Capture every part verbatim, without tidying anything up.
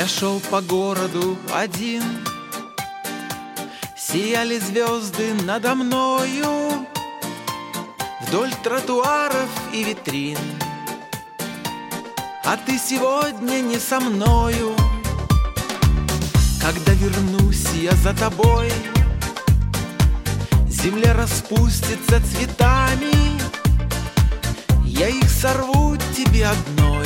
шел по городу один, сияли звезды надо мною вдоль тротуаров и витрин. А ты сегодня не со мною. Когда вернусь я за тобой, земля распустится цветами, я их сорву тебе одной.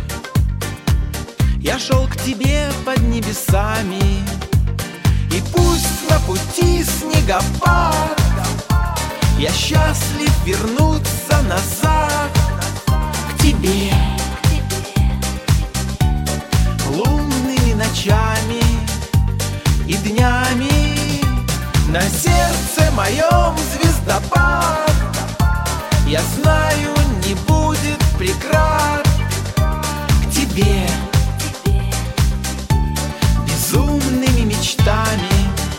Я шел к тебе под небесами, и пусть на пути снегопад, я счастлив вернуться назад к тебе. Лунными ночами и днями на сердце моем звездопад, я знаю, не будет преград к тебе. Безумными мечтами,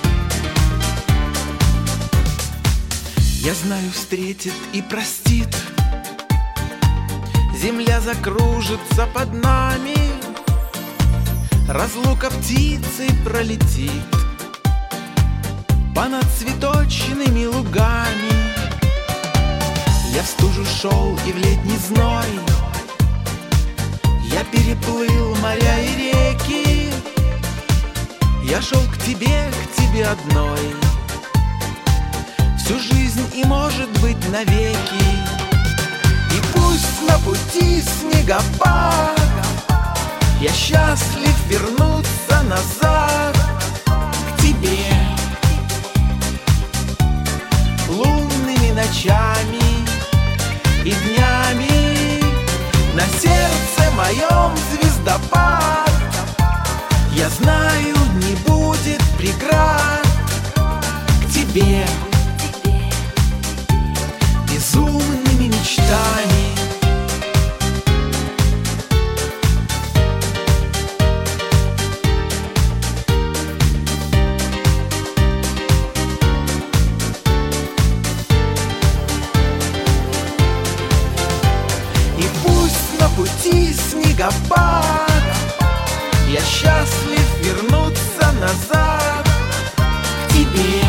я знаю, встретит и простит, земля закружится под нами, разлука птицей пролетит понад цветочными лугами. Я в стужу шел и в летний зной, я переплыл моря и реки, я шел к тебе, к тебе одной, всю жизнь и, может быть, навеки. И пусть на пути снегопад, я счастлив вернуться назад к тебе. Лунными ночами и днями на сердце моем звездопад, я знаю, не будет преград к тебе. Безумными мечтами, и пусть на пути снегопад, я счастлив вернуться назад к тебе.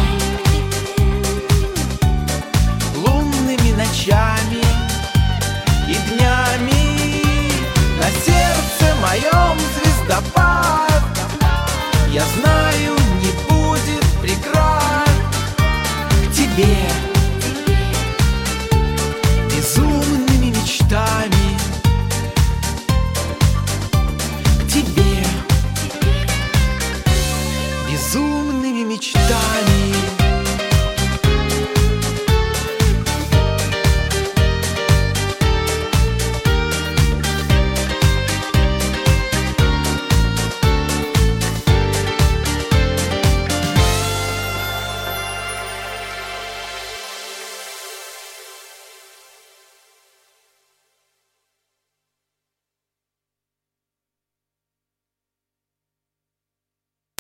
Лунными ночами и днями на сердце моем звездопад,